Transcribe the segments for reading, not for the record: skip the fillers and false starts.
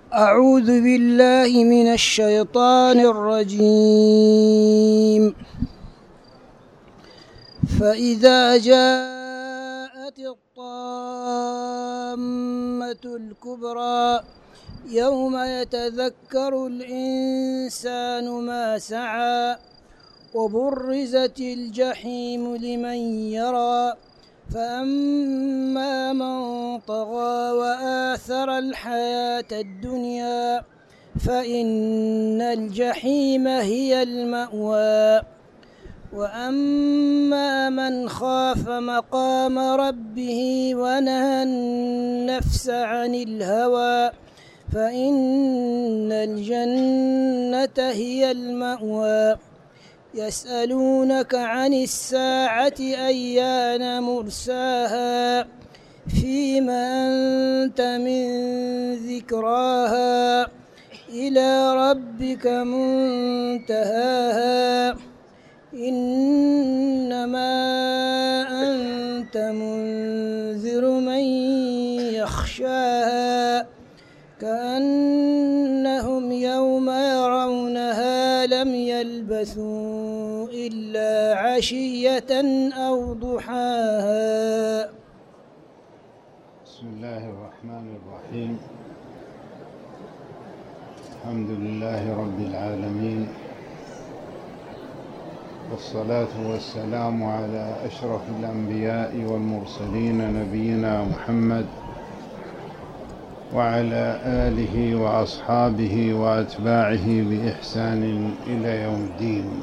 أعوذ بالله من الشيطان الرجيم. فإذا جاءت الطامة الكبرى يوم يتذكر الإنسان ما سعى وبرزت الجحيم لمن يرى فأما من طغى وآثر الحياة الدنيا فإن الجحيم هي المأوى وأما من خاف مقام ربه ونهى النفس عن الهوى فإن الجنة هي المأوى يسألونك عن الساعة أيان مرساها فيما أنت من ذكراها إلى ربك منتهاها إنما أنت منذر من يخشاها كأنهم يوم يرونها لم يلبثوا إلا عشية أو ضحاها. بسم الله الرحمن الرحيم. الحمد لله رب العالمين، والصلاة والسلام على أشرف الأنبياء والمرسلين نبينا محمد وعلى آله وأصحابه وأتباعه بإحسان إلى يوم الدين.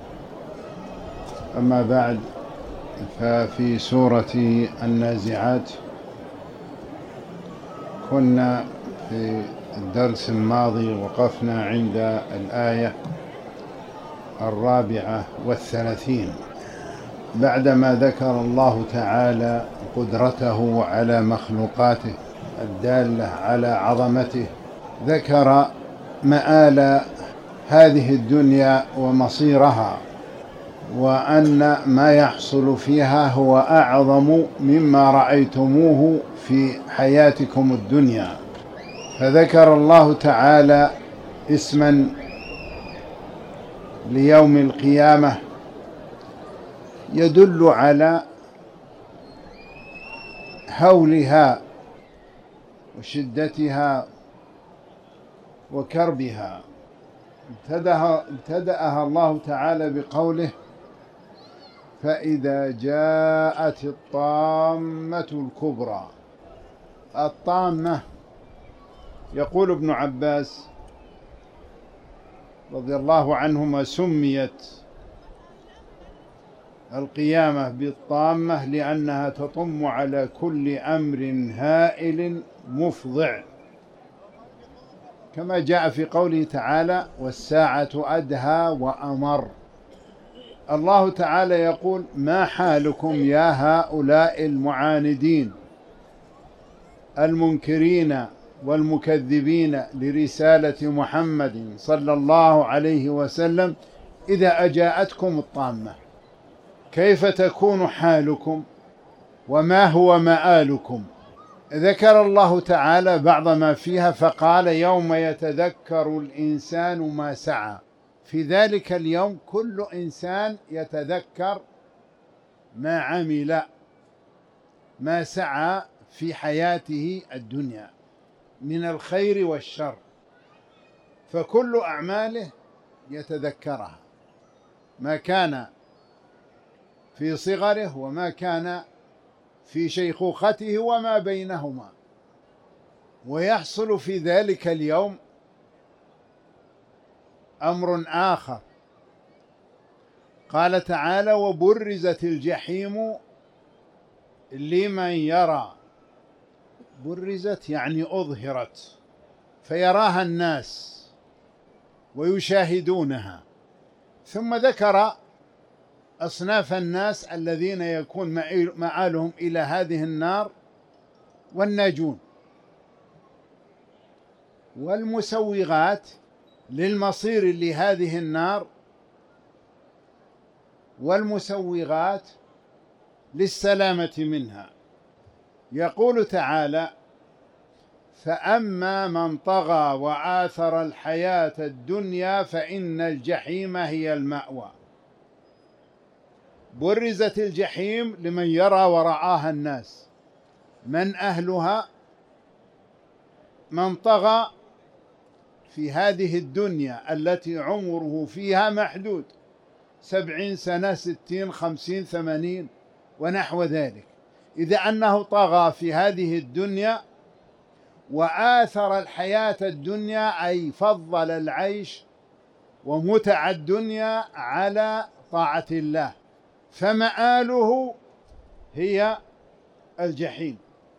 أما بعد، ففي سورة النازعات كنا في الدرس الماضي وقفنا عند الآية 34 بعدما ذكر الله تعالى قدرته على مخلوقاته الدالة على عظمته، ذكر مآل هذه الدنيا ومصيرها، وأن ما يحصل فيها هو أعظم مما رأيتموه في حياتكم الدنيا. فذكر الله تعالى اسما ليوم القيامة يدل على هولها وشدتها وكربها. ابتدأها الله تعالى بقوله: فإذا جاءت الطامة الكبرى. الطامة، يقول ابن عباس رضي الله عنهما، سميت القيامة بالطامة لأنها تطم على كل أمر هائل مفضع، كما جاء في قوله تعالى: والساعة أدهى وأمر. الله تعالى يقول: ما حالكم يا هؤلاء المعاندين المنكرين والمكذبين لرسالة محمد صلى الله عليه وسلم إذا أجاءتكم الطامة، كيف تكون حالكم وما هو مآلكم؟ ذكر الله تعالى بعض ما فيها فقال: يوم يتذكر الإنسان ما سعى. في ذلك اليوم كل إنسان يتذكر ما عمل، ما سعى في حياته الدنيا من الخير والشر، فكل أعماله يتذكرها، ما كان في صغره وما كان في شيخوخته وما بينهما. ويحصل في ذلك اليوم أمر آخر، قال تعالى: وبرزت الجحيم لمن يرى. برزت يعني أظهرت، فيراها الناس ويشاهدونها. ثم ذكر أصناف الناس الذين يكون مآلهم إلى هذه النار: والناجون والمسوغات للمصير لهذه النار والمسوغات للسلامة منها. يقول تعالى: فأما من طغى وآثر الحياة الدنيا فإن الجحيم هي المأوى. برزت الجحيم لمن يرى ورعاها الناس. من أهلها؟ من طغى في هذه الدنيا التي عمره فيها محدود، 70 سنة، 60، 50، 80 ونحو ذلك. إذا أنه طغى في هذه الدنيا وآثر الحياة الدنيا، أي فضل العيش ومتع الدنيا على طاعة الله، فمآله هي الجحيم.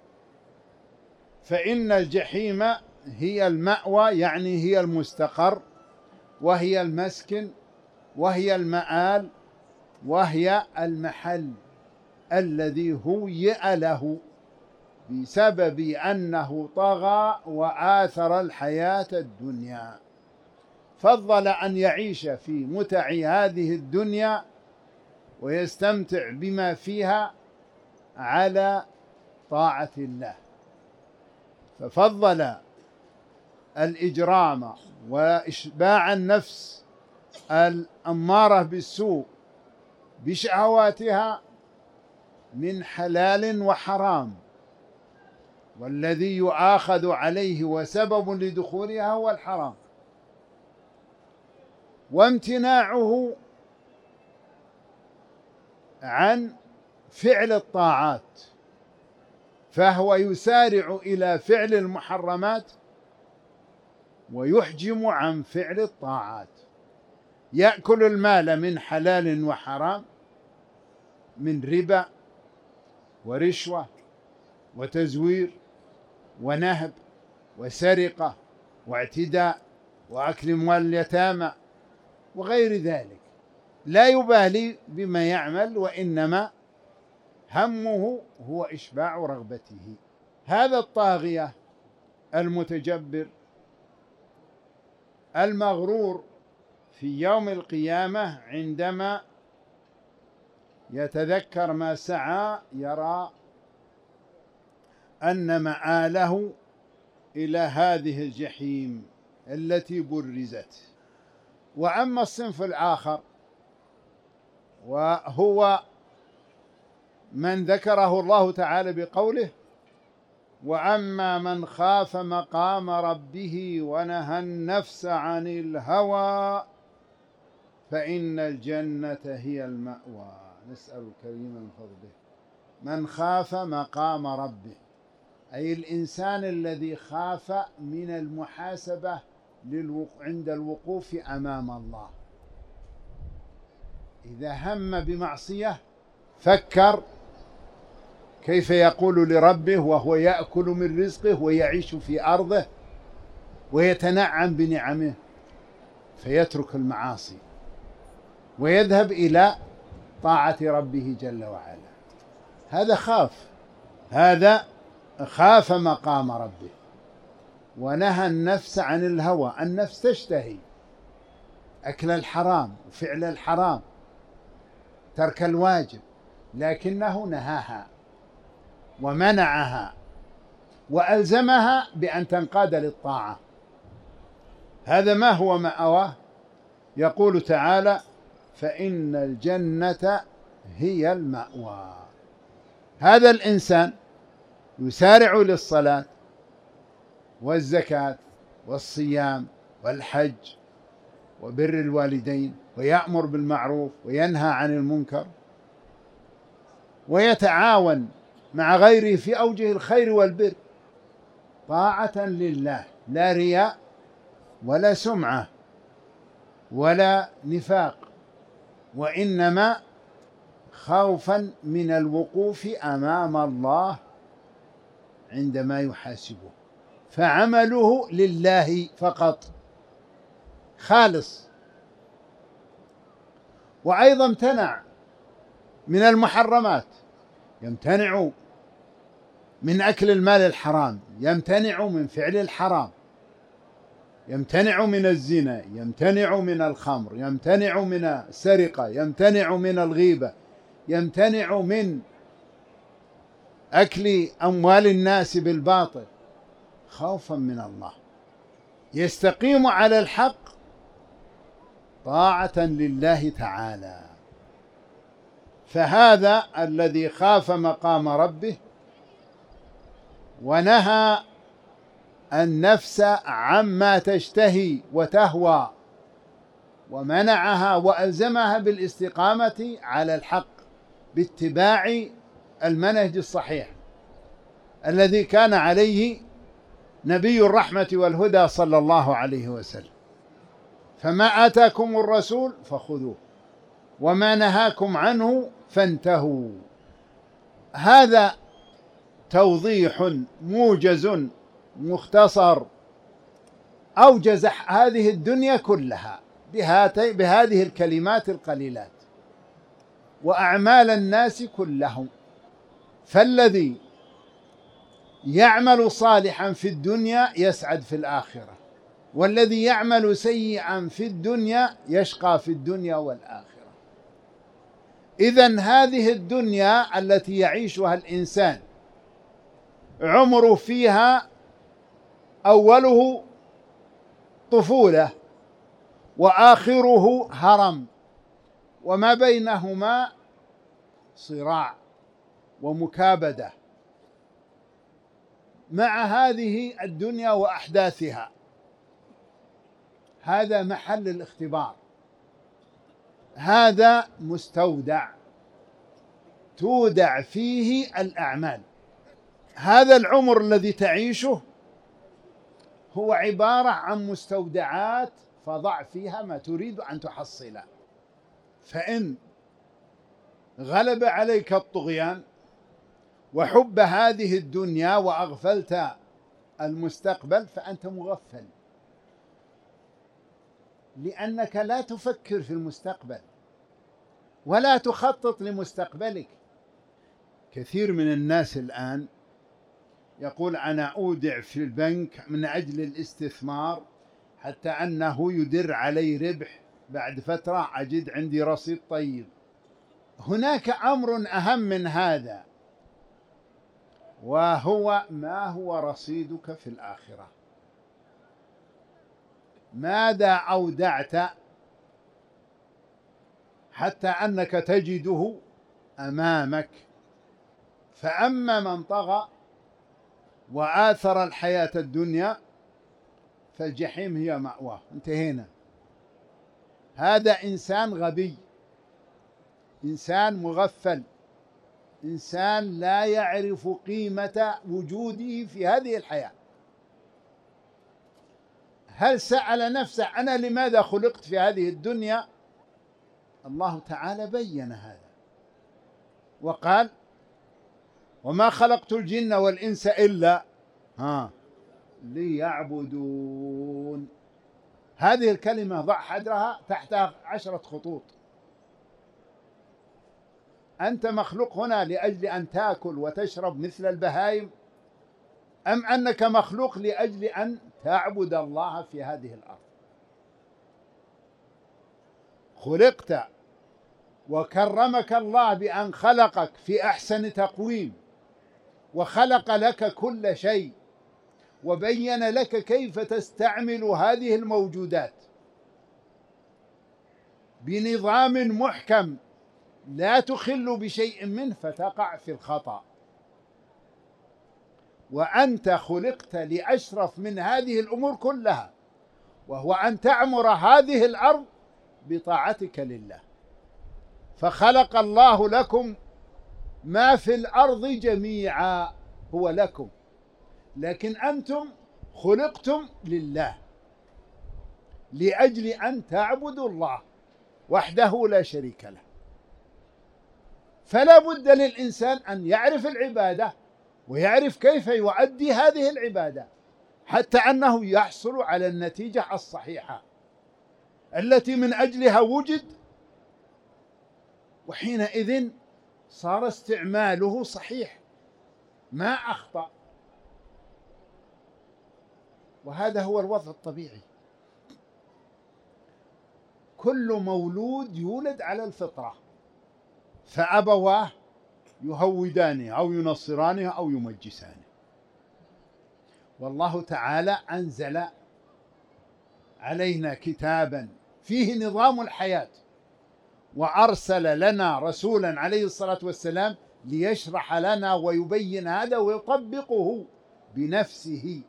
فإن الجحيم هي المأوى، يعني هي المستقر، وهي المسكن، وهي المآل، وهي المحل الذي هيئ له بسبب أنه طغى وآثر الحياة الدنيا. فضل أن يعيش في متع هذه الدنيا ويستمتع بما فيها على طاعة الله، ففضل الإجرام وإشباع النفس الأمارة بالسوء بشهواتها من حلال وحرام، والذي يؤاخذ عليه وسبب لدخولها هو الحرام، وامتناعه عن فعل الطاعات، فهو يسارع إلى فعل المحرمات ويحجم عن فعل الطاعات. يأكل المال من حلال وحرام، من ربا ورشوة وتزوير ونهب وسرقة واعتداء وأكل أموال اليتامى وغير ذلك، لا يبالي بما يعمل، وإنما همه هو إشباع رغبته. هذا الطاغية المتجبر المغرور في يوم القيامة عندما يتذكر ما سعى يرى أن مآله إلى هذه الجحيم التي برزت. وأما الصنف الآخر وهو من ذكره الله تعالى بقوله: وأما من خاف مقام ربه ونهى النفس عن الهوى فإن الجنة هي المأوى. نسأل الكريم من فضله. من خاف مقام ربه، أي الإنسان الذي خاف من المحاسبة عند الوقوف أمام الله. إذا هم بمعصية فكر كيف يقول لربه وهو يأكل من رزقه ويعيش في أرضه ويتنعم بنعمه، فيترك المعاصي ويذهب إلى طاعة ربه جل وعلا. هذا خاف مقام ربه ونهى النفس عن الهوى. النفس تشتهي أكل الحرام وفعل الحرام، ترك الواجب، لكنه نهاها ومنعها وألزمها بأن تنقاد للطاعة. هذا ما هو مأواه؟ يقول تعالى: فإن الجنة هي المأوى. هذا الإنسان يسارع للصلاة والزكاة والصيام والحج وبر الوالدين، ويأمر بالمعروف وينهى عن المنكر، ويتعاون مع غيره في أوجه الخير والبر طاعة لله، لا رياء ولا سمعة ولا نفاق، وإنما خوفا من الوقوف أمام الله عندما يحاسبه، فعمله لله فقط خالص. وأيضا امتنع من المحرمات، يمتنع من أكل المال الحرام، يمتنع من فعل الحرام، يمتنع من الزنا، يمتنع من الخمر، يمتنع من السرقة، يمتنع من الغيبة، يمتنع من أكل أموال الناس بالباطل، خوفا من الله، يستقيم على الحق طاعة لله تعالى. فهذا الذي خاف مقام ربه ونهى النفس عما تشتهي وتهوى ومنعها وألزمها بالاستقامة على الحق باتباع المنهج الصحيح الذي كان عليه نبي الرحمة والهدى صلى الله عليه وسلم. فما آتاكم الرسول فخذوه وما نهاكم عنه فانتهوا. هذا توضيح موجز مختصر أوجز هذه الدنيا كلها بهذه الكلمات القليلات وأعمال الناس كلهم. فالذي يعمل صالحا في الدنيا يسعد في الآخرة، والذي يعمل سيئا في الدنيا يشقى في الدنيا والآخرة. إذن هذه الدنيا التي يعيشها الإنسان عمره فيها أوله طفولة وآخره هرم، وما بينهما صراع ومكابدة مع هذه الدنيا وأحداثها. هذا محل الاختبار، هذا مستودع تودع فيه الأعمال. هذا العمر الذي تعيشه هو عبارة عن مستودعات، فضع فيها ما تريد أن تحصله. فإن غلب عليك الطغيان وحب هذه الدنيا وأغفلت المستقبل فأنت مغفل، لأنك لا تفكر في المستقبل ولا تخطط لمستقبلك. كثير من الناس الآن يقول أنا أودع في البنك من أجل الاستثمار حتى أنه يدر علي ربح، بعد فترة أجد عندي رصيد طيب. هناك أمر أهم من هذا، وهو ما هو رصيدك في الآخرة؟ ماذا أودعت حتى أنك تجده أمامك؟ فأما من طغى وآثر الحياة الدنيا فالجحيم هي مأواه. انتهينا. هذا إنسان غبي، إنسان مغفل، إنسان لا يعرف قيمة وجوده في هذه الحياة. هل سأل نفسه أنا لماذا خلقت في هذه الدنيا؟ الله تعالى بين هذا وقال وما خلقت الجن والإنس إلا ليعبدون. هذه الكلمة ضع حدرها تحتها 10 خطوط. أنت مخلوق هنا لأجل أن تأكل وتشرب مثل البهائم، أم أنك مخلوق لأجل أن تعبد الله في هذه الأرض؟ خلقت وكرمك الله بأن خلقك في أحسن تقويم، وخلق لك كل شيء، وبين لك كيف تستعمل هذه الموجودات بنظام محكم لا تخل بشيء منه فتقع في الخطأ. وأنت خلقت لأشرف من هذه الأمور كلها، وهو أن تعمر هذه الأرض بطاعتك لله. فخلق الله لكم ما في الأرض جميعا، هو لكم، لكن أنتم خلقتم لله لأجل أن تعبدوا الله وحده لا شريك له. فلا بد للإنسان أن يعرف العبادة ويعرف كيف يؤدي هذه العبادة حتى أنه يحصل على النتيجة الصحيحة التي من أجلها وجد، وحينئذ صار استعماله صحيح ما أخطأ. وهذا هو الوضع الطبيعي. كل مولود يولد على الفطرة، فأبواه يهودانه أو ينصرانه أو يمجسانه. والله تعالى أنزل علينا كتابا فيه نظام الحياة، وأرسل لنا رسولا عليه الصلاة والسلام ليشرح لنا ويبين هذا ويطبقه بنفسه،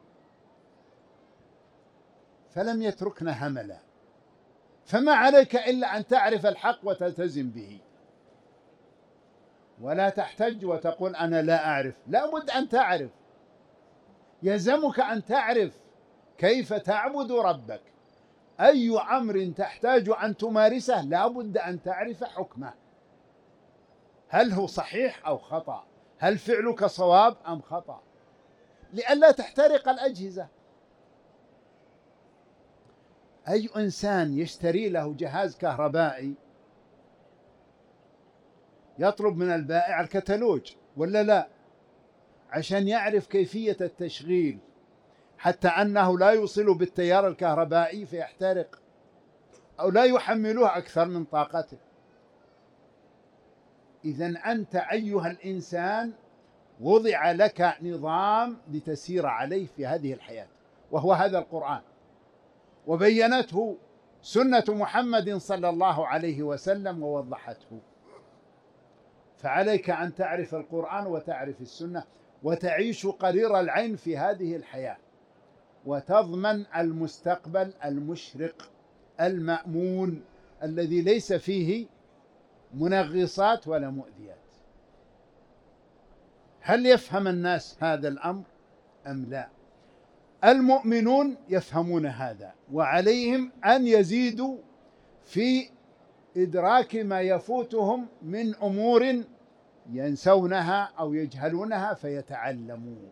فلم يتركنا هملا. فما عليك إلا أن تعرف الحق وتلتزم به، ولا تحتج وتقول أنا لا أعرف. لا بد أن تعرف، يلزمك أن تعرف كيف تعبد ربك. أي أمر تحتاج أن تمارسه لا بد أن تعرف حكمه، هل هو صحيح أو خطأ، هل فعلك صواب أم خطأ، لئلا تحترق الأجهزة. أي إنسان يشتري له جهاز كهربائي يطلب من البائع الكتالوج ولا لا، عشان يعرف كيفية التشغيل، حتى أنه لا يوصل بالتيار الكهربائي فيحترق أو لا يحملوه أكثر من طاقته. إذن أنت أيها الإنسان وضع لك نظام لتسير عليه في هذه الحياة، وهو هذا القرآن، وبينته سنة محمد صلى الله عليه وسلم ووضحته. فعليك أن تعرف القرآن وتعرف السنة وتعيش قرير العين في هذه الحياة، وتضمن المستقبل المشرق المأمون الذي ليس فيه منغصات ولا مؤذيات. هل يفهم الناس هذا الأمر أم لا؟ المؤمنون يفهمون هذا، وعليهم أن يزيدوا في إدراك ما يفوتهم من أمور ينسونها أو يجهلونها فيتعلمون.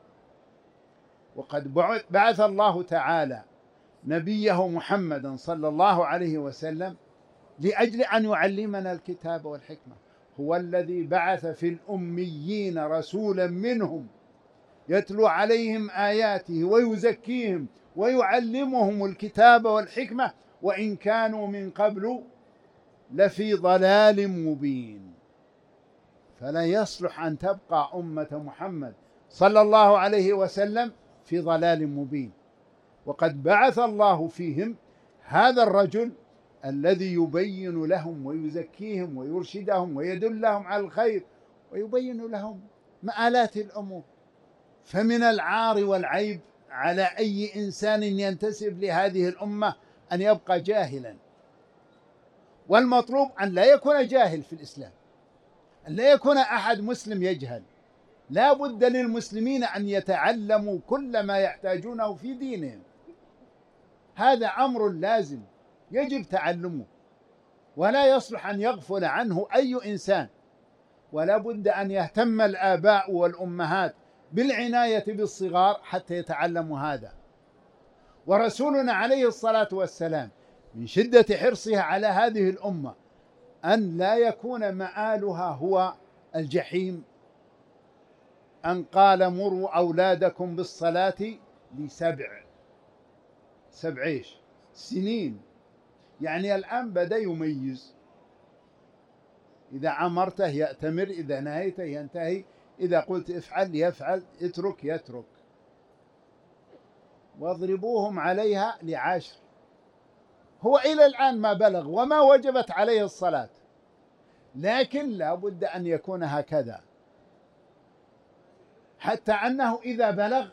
وقد بعث الله تعالى نبيه محمدا صلى الله عليه وسلم لأجل أن يعلمنا الكتاب والحكمة. هو الذي بعث في الأميين رسولا منهم يتلو عليهم آياته ويزكيهم ويعلمهم الكتاب والحكمة وإن كانوا من قبل لفي ضلال مبين. فلا يصلح أن تبقى أمة محمد صلى الله عليه وسلم في ضلال مبين، وقد بعث الله فيهم هذا الرجل الذي يبين لهم ويزكيهم ويرشدهم ويدلهم على الخير ويبين لهم مآلات الأمور. فمن العار والعيب على أي إنسان ينتسب لهذه الأمة أن يبقى جاهلا، والمطلوب أن لا يكون جاهل في الإسلام، أن لا يكون أحد مسلم يجهل. لا بد للمسلمين أن يتعلموا كل ما يحتاجونه في دينهم، هذا أمر لازم يجب تعلمه، ولا يصلح أن يغفل عنه أي إنسان. ولا بد أن يهتم الآباء والأمهات بالعناية بالصغار حتى يتعلموا هذا. ورسولنا عليه الصلاة والسلام من شدة حرصها على هذه الأمة أن لا يكون مآلها هو الجحيم، أن قال مروا أولادكم بالصلاة لسبع سنين. يعني الآن بدأ يميز، إذا أمرته يأتمر، إذا نهيته ينتهي، إذا قلت افعل يفعل، اترك يترك. واضربوهم عليها ل10. هو إلى الآن ما بلغ وما وجبت عليه الصلاة، لكن لا بد أن يكون هكذا، حتى أنه إذا بلغ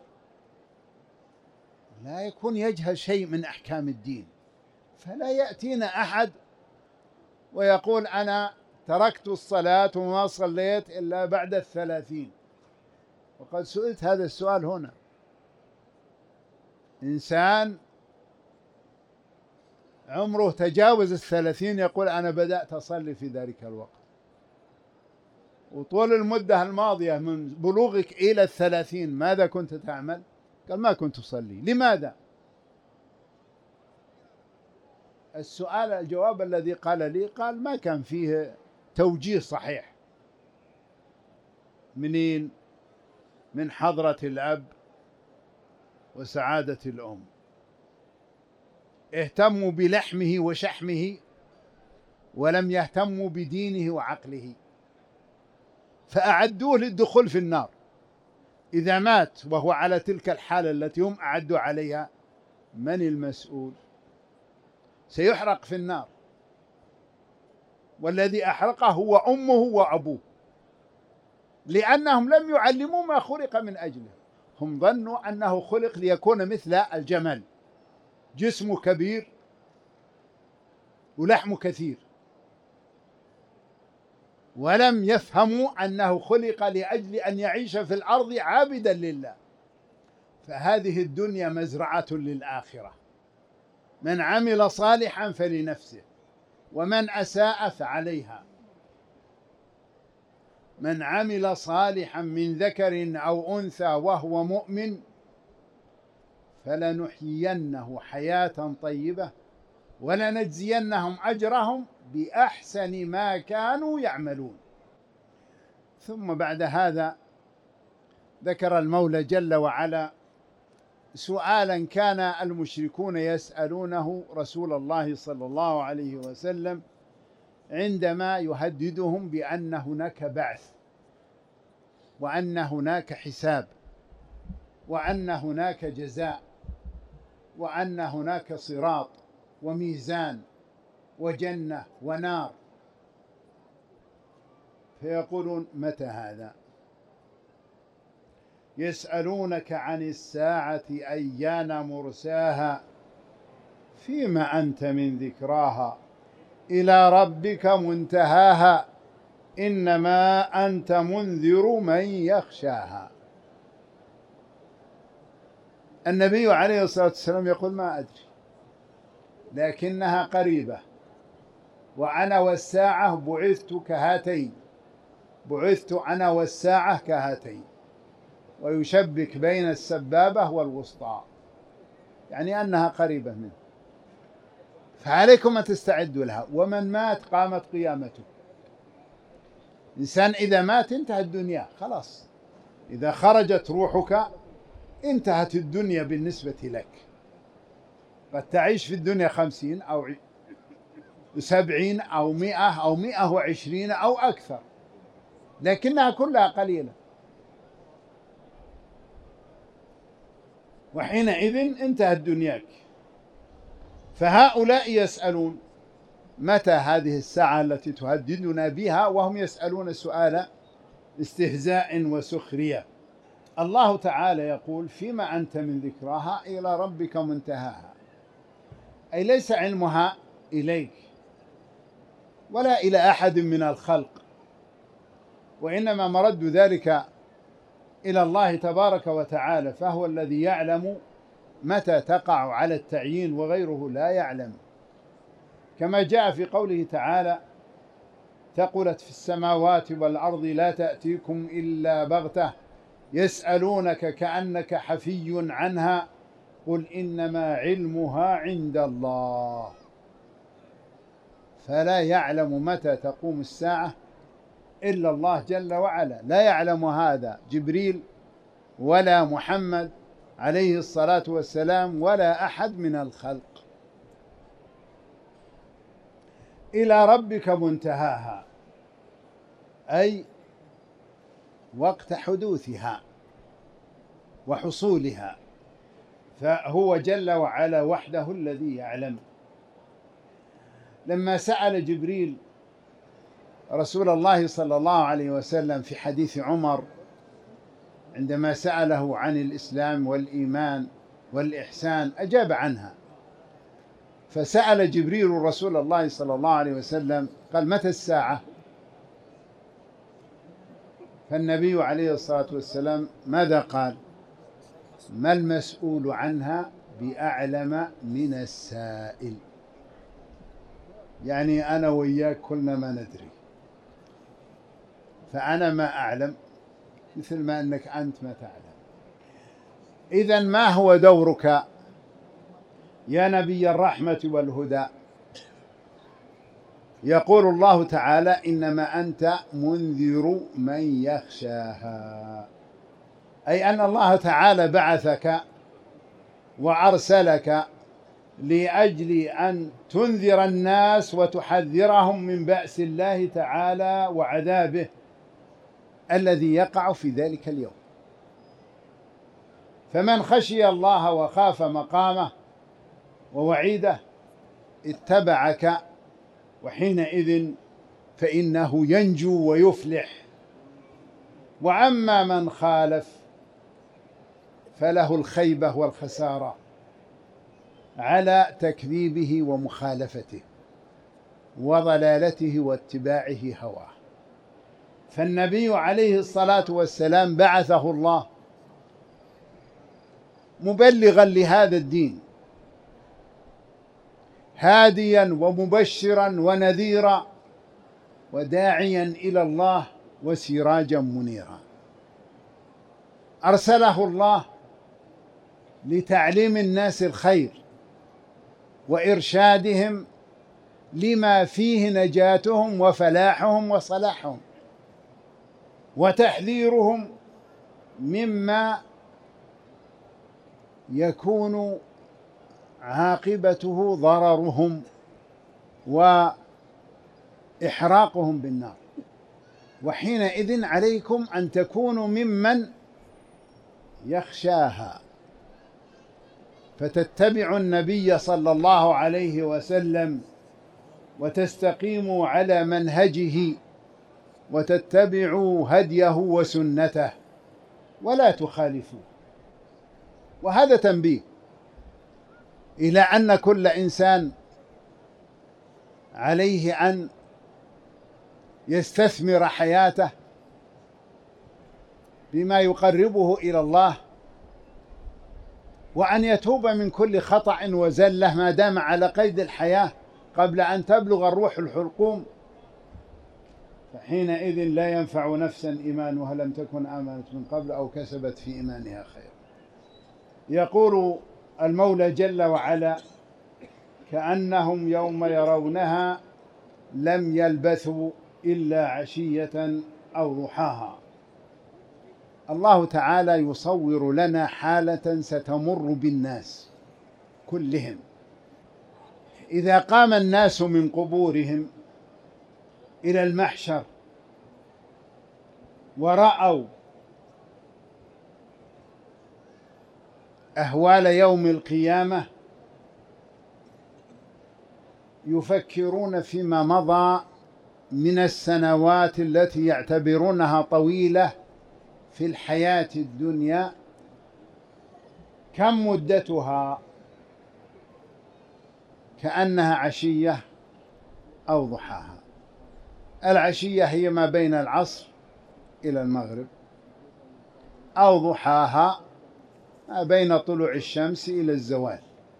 لا يكون يجهل شيء من أحكام الدين. فلا يأتينا أحد ويقول أنا تركت الصلاة وما صليت إلا بعد 30. وقد سئلت هذا السؤال هنا، إنسان عمره تجاوز 30 يقول أنا بدأت أصلي في ذلك الوقت. وطول المدة الماضية من بلوغك إلى 30 ماذا كنت تعمل؟ قال ما كنت أصلي. لماذا؟ الجواب الذي قال لي، قال ما كان فيه توجيه صحيح. منين؟ من حضرة الأب وسعادة الأم، اهتموا بلحمه وشحمه ولم يهتموا بدينه وعقله، فأعدوه للدخول في النار. إذا مات وهو على تلك الحالة التي هم أعدوا عليها، من المسؤول؟ سيحرق في النار، والذي أحرقه هو أمه وأبوه، لأنهم لم يعلموا ما خلق من أجله. هم ظنوا أنه خلق ليكون مثل الجمل، جسمه كبير ولحمه كثير، ولم يفهموا أنه خلق لأجل أن يعيش في الأرض عابدا لله. فهذه الدنيا مزرعة للآخرة، من عمل صالحا فلنفسه ومن أساء فعليها. من عمل صالحا من ذكر أو أنثى وهو مؤمن فلنحيينه حياة طيبة ولنجزينهم أجرهم بأحسن ما كانوا يعملون. ثم بعد هذا ذكر المولى جل وعلا سؤالا كان المشركون يسألونه رسول الله صلى الله عليه وسلم عندما يهددهم بأن هناك بعث، وأن هناك حساب، وأن هناك جزاء، وأن هناك صراط وميزان وجنة ونار. فيقولون: متى هذا؟ يسألونك عن الساعة أيان مرساها فيما أنت من ذكراها إلى ربك منتهاها إنما أنت منذر من يخشاها. النبي عليه الصلاة والسلام يقول: ما أدري، لكنها قريبة، وأنا والساعة بعثت كهاتين، بعثت أنا والساعة كهاتين، ويشبك بين السبابة والوسطى، يعني أنها قريبة منه، فعليكم أن تستعدوا لها. ومن مات قامت قيامته. إنسان إذا مات انتهت الدنيا خلاص، إذا خرجت روحك انتهت الدنيا بالنسبة لك. قد تعيش في الدنيا 50 أو 70 أو 100 أو 120 أو أكثر، لكنها كلها قليلة، وحينئذ انتهت دنياك. فهؤلاء يسألون: متى هذه الساعة التي تهددنا بها؟ وهم يسألون سؤال استهزاء وسخرية. الله تعالى يقول: فيما أنت من ذكراها إلى ربك منتهاها، أي ليس علمها إليك ولا إلى أحد من الخلق، وإنما مرد ذلك إلى الله تبارك وتعالى، فهو الذي يعلم متى تقع على التعيين وغيره لا يعلم. كما جاء في قوله تعالى: ثقلت في السماوات والأرض لا تأتيكم إلا بغتة يسألونك كأنك حفي عنها قل إنما علمها عند الله. فلا يعلم متى تقوم الساعة إلا الله جل وعلا، لا يعلم هذا جبريل ولا محمد عليه الصلاة والسلام ولا أحد من الخلق. إلى ربك منتهاها، أي وقت حدوثها وحصولها، فهو جل وعلا وحده الذي يعلم. لما سأل جبريل رسول الله صلى الله عليه وسلم في حديث عمر عندما سأله عن الإسلام والإيمان والإحسان أجاب عنها، فسأل جبريل رسول الله صلى الله عليه وسلم قال: متى الساعة؟ فالنبي عليه الصلاة والسلام ماذا قال؟ ما المسؤول عنها بأعلم من السائل. يعني أنا وإياك كلنا ما ندري، فأنا ما أعلم مثل ما أنك أنت ما تعلم. إذن ما هو دورك يا نبي الرحمة والهدى؟ يقول الله تعالى: إنما أنت منذر من يخشاها، أي أن الله تعالى بعثك وأرسلك لأجل أن تنذر الناس وتحذرهم من بأس الله تعالى وعذابه الذي يقع في ذلك اليوم. فمن خشي الله وخاف مقامه ووعيده اتبعك، وحينئذ فإنه ينجو ويفلح. وأما من خالف فله الخيبة والخسارة على تكذيبه ومخالفته وضلالته واتباعه هواه. فالنبي عليه الصلاة والسلام بعثه الله مبلغا لهذا الدين، هاديا ومبشرا ونذيرا وداعيا إلى الله وسراجا منيرا. أرسله الله لتعليم الناس الخير وإرشادهم لما فيه نجاتهم وفلاحهم وصلاحهم، وتحذيرهم مما يكون عاقبته ضررهم وإحراقهم بالنار. وحينئذ عليكم أن تكونوا ممن يخشاها، فتتبعوا النبي صلى الله عليه وسلم وتستقيموا على منهجه وتتبعوا هديه وسنته ولا تخالفوا. وهذا تنبيه إلى أن كل إنسان عليه أن يستثمر حياته بما يقربه إلى الله، وأن يتوب من كل خطأ وزلة ما دام على قيد الحياة قبل أن تبلغ الروح الحلقوم، فحينئذ لا ينفع نفسا إيمانها لم تكن آمنت من قبل أو كسبت في إيمانها خير. يقول المولى جل وعلا: كأنهم يوم يرونها لم يلبثوا إلا عشية أو ضحاها. الله تعالى يصور لنا حالة ستمر بالناس كلهم إذا قام الناس من قبورهم إلى المحشر ورأوا أهوال يوم القيامة، يفكرون فيما مضى من السنوات التي يعتبرونها طويلة في الحياة الدنيا، كم مدتها؟ كأنها عشية أو ضحاها. العشية هي ما بين العصر إلى المغرب، أو ضحاها ما بين طلوع الشمس إلى الزوال،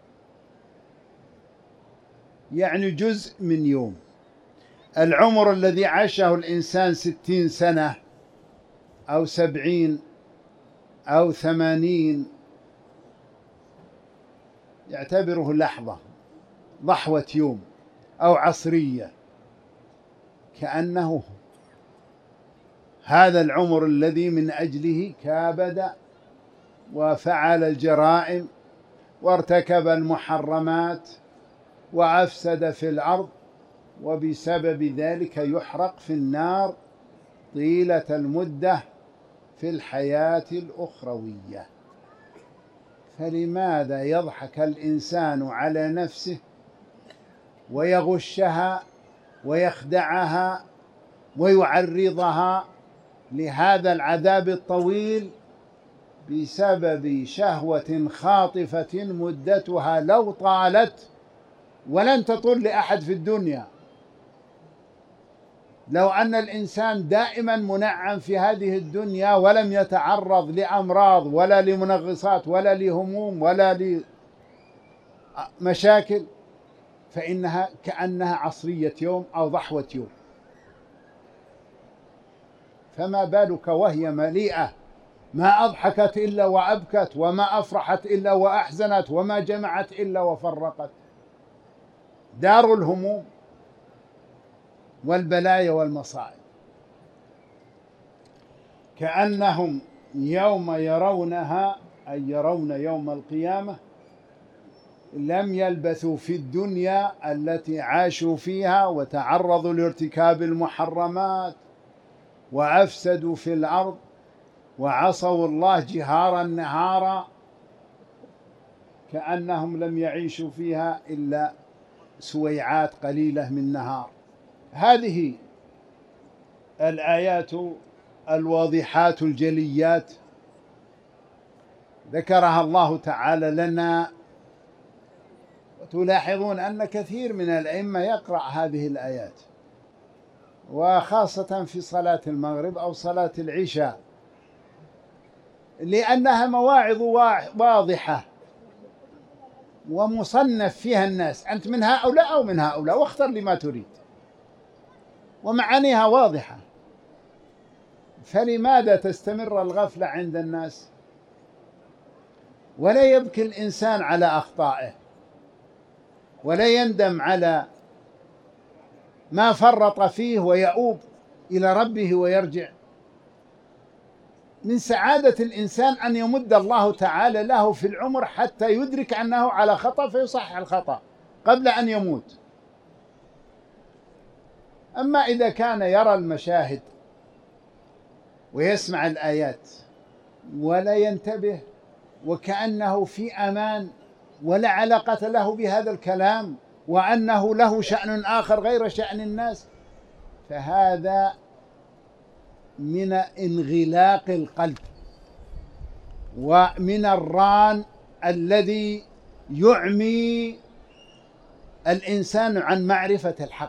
يعني جزء من يوم. العمر الذي عاشه الإنسان 60 سنة أو 70 أو 80 يعتبره لحظة، ضحوة يوم أو عصرية، كأنه هذا العمر الذي من أجله كابد وفعل الجرائم وارتكب المحرمات وأفسد في الأرض، وبسبب ذلك يحرق في النار طيلة المدة في الحياة الأخروية. فلماذا يضحك الإنسان على نفسه ويغشها ويخدعها ويعرضها لهذا العذاب الطويل بسبب شهوة خاطفة مدتها لو طالت ولن تطول لأحد في الدنيا؟ لو أن الإنسان دائما منعم في هذه الدنيا ولم يتعرض لأمراض ولا لمنغصات ولا لهموم ولا لمشاكل، فإنها كأنها عصرية يوم أو ضحوة يوم. فما بالك وهي مليئة، ما أضحكت إلا وأبكت، وما أفرحت إلا وأحزنت، وما جمعت إلا وفرقت. دار الهموم والبلايا والمصائب. كأنهم يوم يرونها، أي يرون يوم القيامة، لم يلبثوا في الدنيا التي عاشوا فيها وتعرضوا لارتكاب المحرمات وأفسدوا في الأرض وعصوا الله جهارا نهارا كأنهم لم يعيشوا فيها إلا سويعات قليلة من نهار. هذه الآيات الواضحات الجليات ذكرها الله تعالى لنا، وتلاحظون أن كثير من الأئمة يقرأ هذه الآيات، وخاصة في صلاة المغرب أو صلاة العشاء، لأنها مواعظ واضحة ومصنف فيها الناس، أنت من هؤلاء أو من هؤلاء واختر لما تريد، ومعانيها واضحة. فلماذا تستمر الغفلة عند الناس ولا يبكي الإنسان على أخطائه ولا يندم على ما فرط فيه ويؤوب إلى ربه ويرجع؟ من سعادة الإنسان أن يمد الله تعالى له في العمر حتى يدرك أنه على خطأ فيصحح الخطأ قبل أن يموت. أما إذا كان يرى المشاهد ويسمع الآيات ولا ينتبه وكأنه في أمان ولا علاقة له بهذا الكلام وأنه له شأن آخر غير شأن الناس، فهذا من انغلاق القلب ومن الران الذي يعمي الإنسان عن معرفة الحق.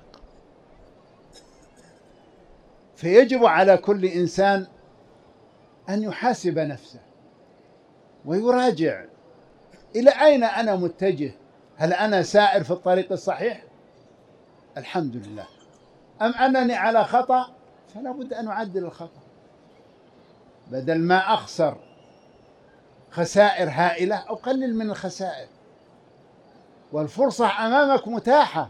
فيجب على كل إنسان أن يحاسب نفسه ويراجع إلى أين أنا متجه، هل أنا سائر في الطريق الصحيح؟ الحمد لله. أم أنني على خطأ؟ فلا بد أن أعدل الخطأ، بدل ما أخسر خسائر هائلة أقلل من الخسائر، والفرصة أمامك متاحة،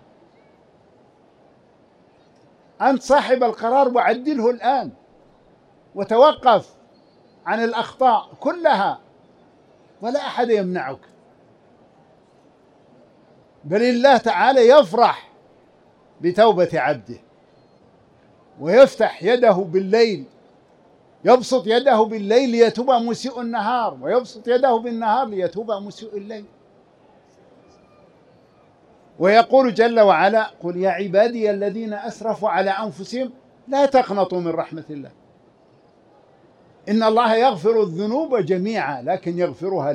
أنت صاحب القرار وعدله الآن وتوقف عن الأخطاء كلها ولا أحد يمنعك، بل الله تعالى يفرح بتوبة عبده ويفتح يده بالليل، يبسط يده بالليل ليتوب مسيء النهار، ويبسط يده بالنهار ليتوب مسيء الليل. ويقول جل وعلا: قل يا عبادي الذين أسرفوا على أنفسهم لا تقنطوا من رحمة الله إن الله يغفر الذنوب جميعا لكن يغفرها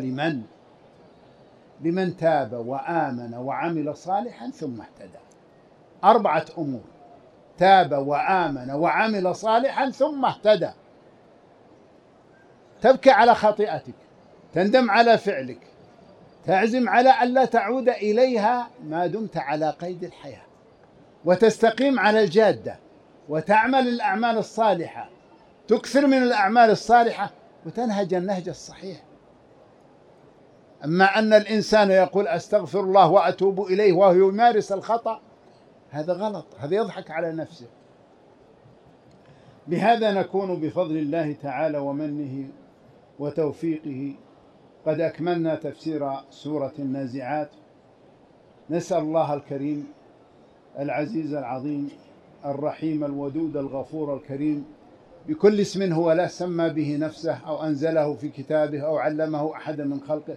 لمن تاب وآمن وعمل صالحا ثم اهتدى. 4 أمور: تاب وآمن وعمل صالحا ثم اهتدى. تبكي على خطيئتك، تندم على فعلك، تعزم على ألا تعود إليها ما دمت على قيد الحياة، وتستقيم على الجادة وتعمل الأعمال الصالحة، تكثر من الأعمال الصالحة وتنهج النهج الصحيح. أما أن الإنسان يقول أستغفر الله وأتوب إليه وهو يمارس الخطأ، هذا غلط، هذا يضحك على نفسه. بهذا نكون بفضل الله تعالى ومنه وتوفيقه قد أكملنا تفسير سورة النازعات. نسأل الله الكريم العزيز العظيم الرحيم الودود الغفور الكريم بكل اسم هو له سمى به نفسه أو أنزله في كتابه أو علمه أحدا من خلقه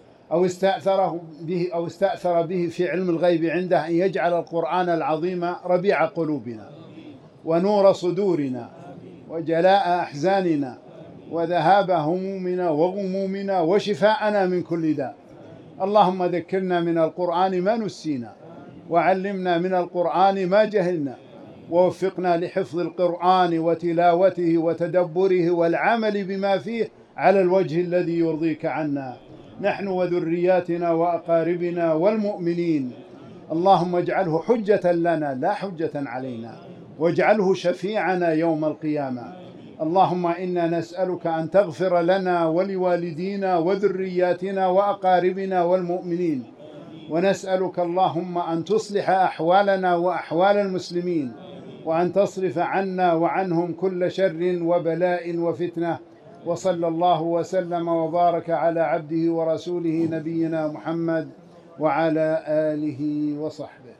أو استأثر به في علم الغيب عنده، أن يجعل القرآن العظيم ربيع قلوبنا ونور صدورنا وجلاء أحزاننا وذهاب همومنا وغمومنا وشفاءنا من كل داء. اللهم ذكرنا من القرآن ما نسينا وعلمنا من القرآن ما جهلنا، ووفقنا لحفظ القرآن وتلاوته وتدبره والعمل بما فيه على الوجه الذي يرضيك عنا نحن وذرياتنا وأقاربنا والمؤمنين. اللهم اجعله حجة لنا لا حجة علينا، واجعله شفيعنا يوم القيامة. اللهم إنا نسألك أن تغفر لنا ولوالدينا وذرياتنا وأقاربنا والمؤمنين، ونسألك اللهم أن تصلح أحوالنا وأحوال المسلمين، وأن تصرف عنا وعنهم كل شر وبلاء وفتنة. وصلى الله وسلم وبارك على عبده ورسوله نبينا محمد وعلى آله وصحبه.